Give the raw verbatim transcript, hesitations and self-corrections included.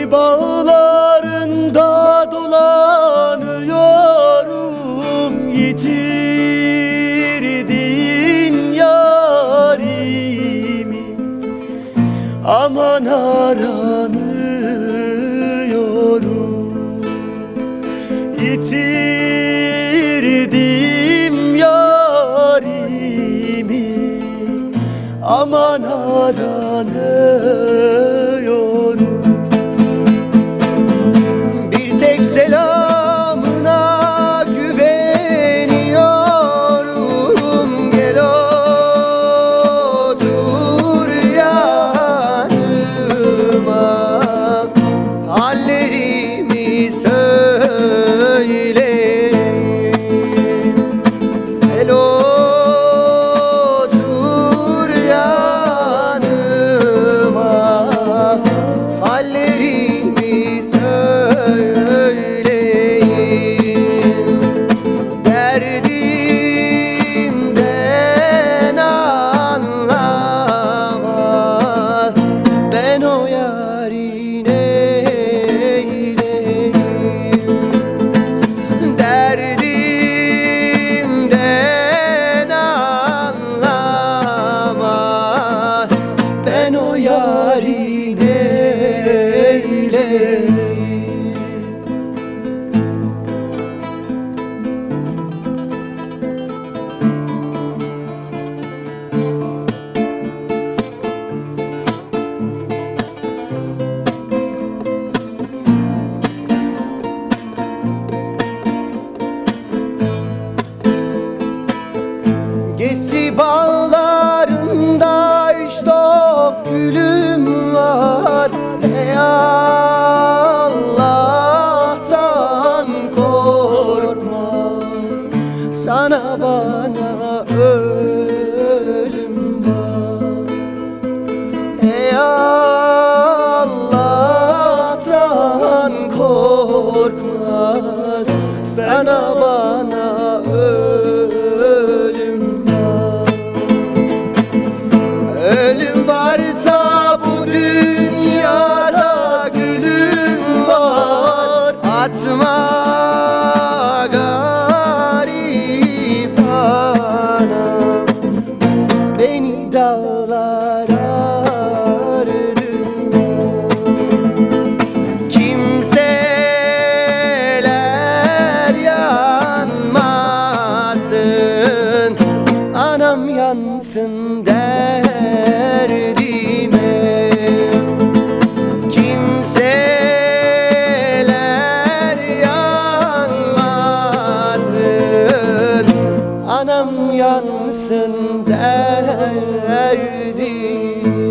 bağlarında dolanıyorum, yitirdin yarimi. Aman aranıyorum, yitirdim yarimi. Aman aranıyorum. Bir tek selamına güveniyorum. Gel otur yanıma, hallerimi söyle. Gel otur yanıma, hallerimi söyleyin. Derdimden anlamaz, ben o yarin eyleyim. Derdimden anlamaz, ben o yarin eyleyim. Gesi bağlarında iştop gülüm var. Ey Allah'tan korkma, sana bana ölüm var. Ey Allah'tan korkma, sana bana ölüm var. Ölüm varsa bu dünyada gülüm var. Atma garip anam beni dağlar ardına. Kimseler yanmasın, anam yansın derdime. Kimseler yanmasın, anam yansın derdime.